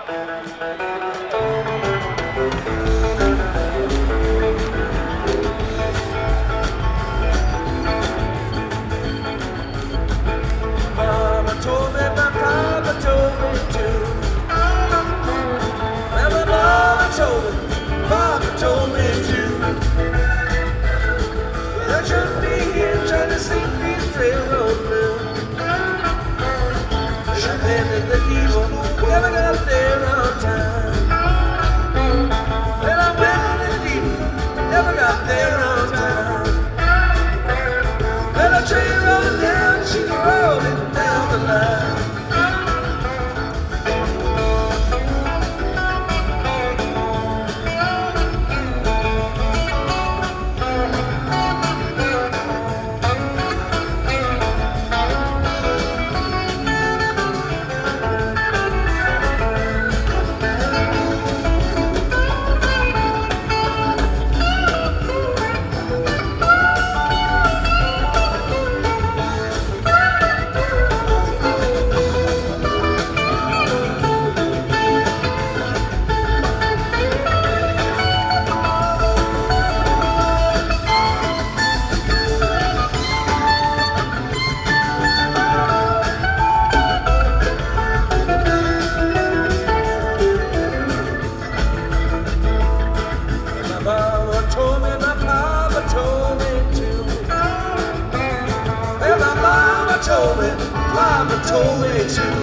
Mama told me, my papa told me too. And my mama told me, papa told me too. I shouldn't be here trying to sing these railroad blues. Should have been in the evil, never got there on time. And I went in the deep, never got there on time. And a train rolling down, she rolling down the line. Mama told me, my papa told me too. Well, my mama told me, papa told me too.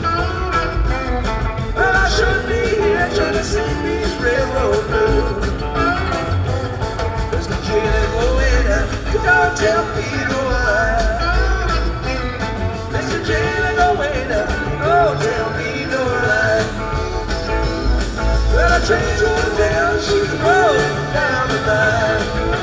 Well, I shouldn't be here trying to sing these railroad blues. There's no jailing going out, don't tell me no lie. There's no jailing going out, don't tell me no lie. Well, I train's rolling down, she's rolling down the line.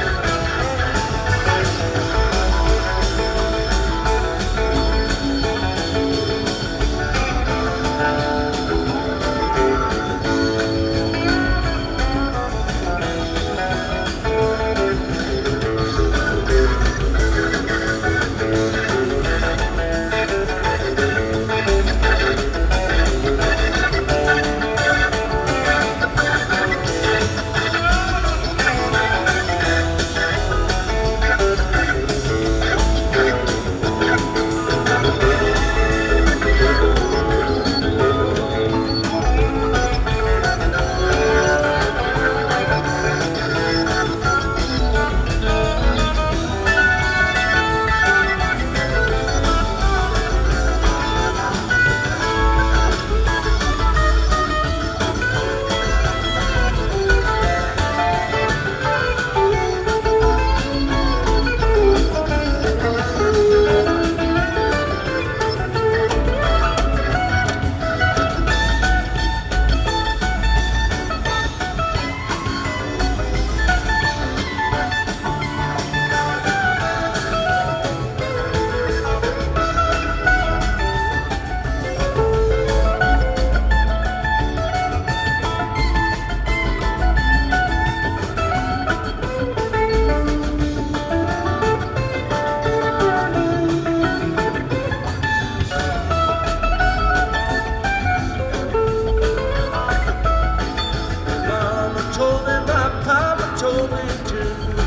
Told me to.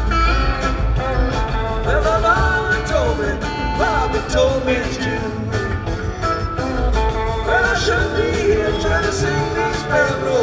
Well, my mama told me, Papa told me to. Well, I shouldn't be here trying to sing these railroad